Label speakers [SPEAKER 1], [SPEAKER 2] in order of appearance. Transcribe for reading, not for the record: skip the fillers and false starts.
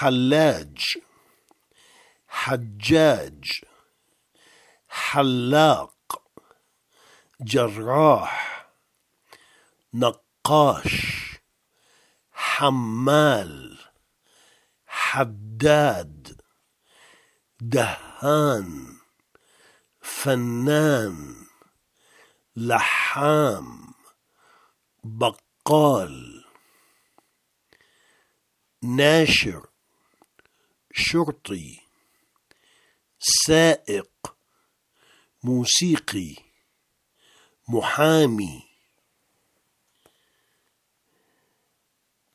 [SPEAKER 1] حلاج، حجاج، حلاق، جراح، نقاش، حمال، حداد، دهان، فنان، لحام، بقال، ناشر، شرطي، سائق، موسيقي، محامي،